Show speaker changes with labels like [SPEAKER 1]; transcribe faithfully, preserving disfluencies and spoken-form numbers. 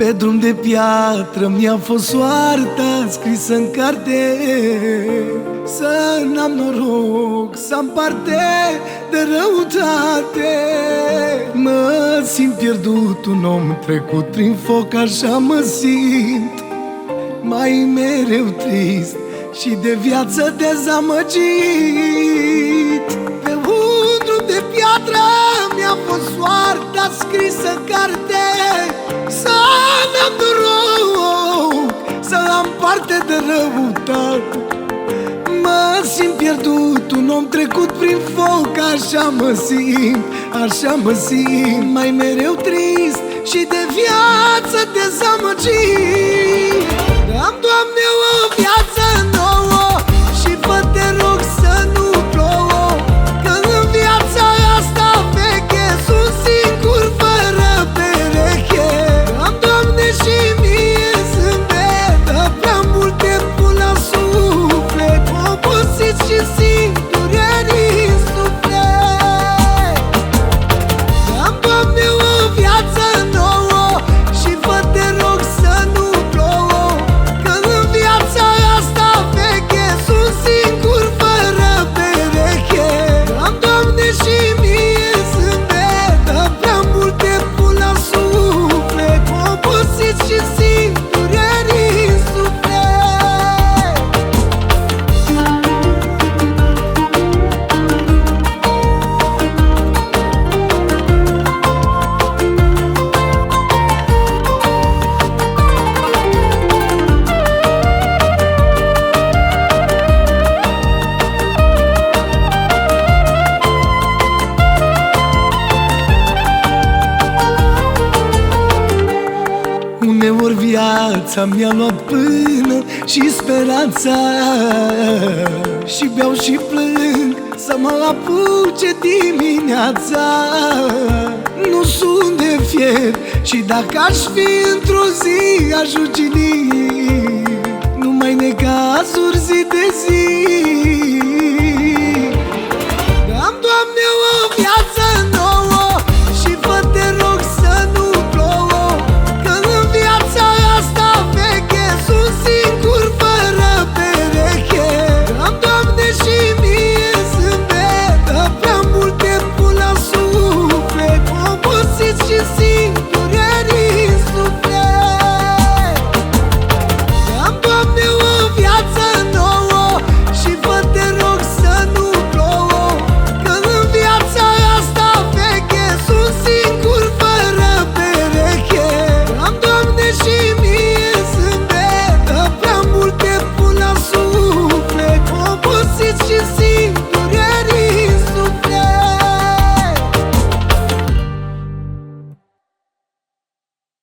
[SPEAKER 1] Pe drum de piatră mi-a fost soarta scrisă în carte, să n-am noroc, să am parte de răutate. Mă simt pierdut, un om trecut prin foc, așa mă simt, mai mereu trist și de viață dezamăgit. Pe un drum de piatră mi-a fost soarta scrisă în carte, să n-am noroc, să am parte de răutate. Mă simt pierdut, un om trecut prin foc, așa mă simt, așa mă simt, mai mereu trist și de viață dezamăgit. Am, Doamne, o viață nouă și fă, te rog, să nu plouă, că în viața asta veche sunt singur fără pereche. Am, Doamne, și mie zâmbetă, prea mult timp la suflet, obosit și singur în suflet. Am, Doamne, o viață nouă și fă, te rog, să nu plouă, că în viața asta veche sunt singur fără pereche. Am, Doamne, și mie zâmbetă, prea mult timp la suflet, obosit și singur în suflet. Uneori viața mi-a luat până și speranța, și beau și plâng să mă apuce dimineața. Nu sunt de fier și dacă aș fi într-o zi, aș rugini numai necazuri zi de zi.